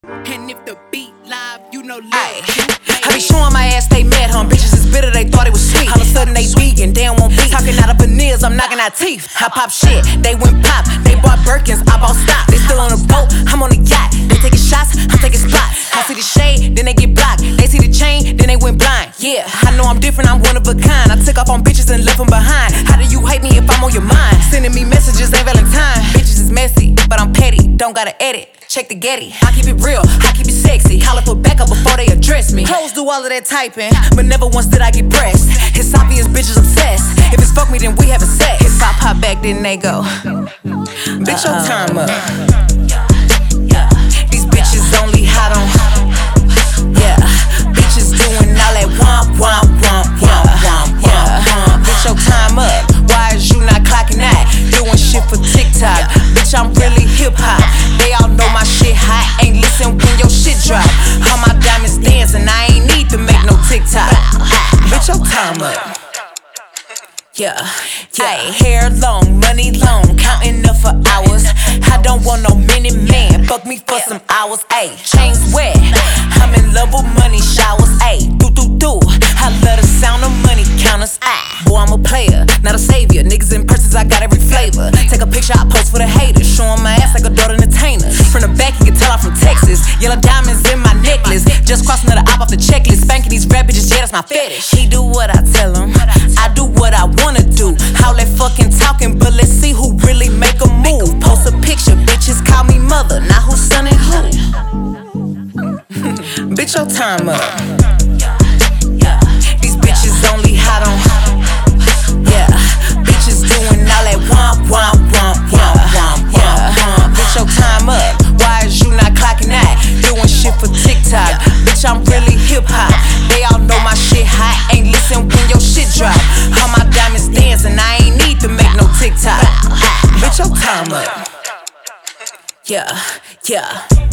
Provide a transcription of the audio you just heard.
And if the beat live, you know Ay, I be showing my ass they met him. Bitches is bitter, they thought it was sweet. All of a sudden they vegan, they don't want beef. Talking out of veneers, I'm knocking out teeth. I pop shit, they went pop. They bought Birkins, I bought stock. They still on the boat, I'm on the yacht. They taking shots, I'm taking spots. I see the shade, then they get blocked. They see the chain, then they went blind. Yeah, I know I'm different, I'm one of a kind. I took off on bitches and left them behind. How do you hate me if I'm on your mind? Sending me messages, ain't Valentine. Bitches is messy, but I'm petty, don't gotta edit. Check the Getty, I keep it real, I keep it sexy. Holla for backup before they address me. Hoes do all of that typing, but never once did I get pressed. It's obvious bitches obsessed. If it's fuck me, then we having sex. If I pop back, then they go. Bitch, your time up. These bitches only hot on. Yeah, bitches doing all that womp, womp, womp, womp, womp, womp, womp. Bitch, your time up. Why is you not clocking that? Doing shit for TikTok. Bitch, I'm really hip hop. They all know my shit hot. Ain't listen when your shit drop. All my diamonds dancing. I ain't need to make no TikTok. Bitch, your time up. Yeah, yeah. Hair long, money long, counting up for hours. I don't want no minute man. Fuck me for some hours. Ayy, chains wet. I'm in love with money showers. Ayy, do. I love the sound of money counters. Boy, I'm a player, not a savior. Niggas in purses, I got every flavor. Take a picture, I post for the haters. Showing my ass like a daughter entertainer. From the back, you can tell I'm from Texas. Yellow diamonds in my necklace. Just crossing another op off the checklist. Spanking these rap bitches, yeah, that's my fetish. He do what I tell him, I do what I wanna do. All that fucking talking, but let's see who really make a move. Post a picture, bitches call me mother. Now who's son and who? Bitch, your time up. These bitches only hot on. Yeah, bitches doing all that womp, womp, womp, womp, womp, womp, womp. Bitch, your time up. Why is you not clocking that? Doing shit for TikTok. Bitch, I'm really hip hop. They all know my shit hot. Ain't listen when your shit drop. All my diamonds dancing. I ain't need to make no TikTok. Bitch, your time up. Yeah, yeah.